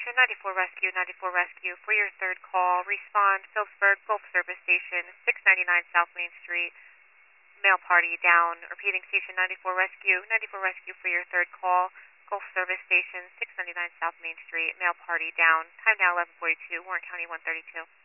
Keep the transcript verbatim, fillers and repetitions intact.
Station, ninety-four Rescue, ninety-four Rescue. For your third call, respond Phillipsburg Gulf Service Station, six ninety-nine South Main Street. Mail party down. Repeating Station ninety-four Rescue, ninety-four Rescue for your third call. Gulf Service Station, six ninety-nine South Main Street. Mail party down. Time now eleven forty-two, Warren County one thirty-two.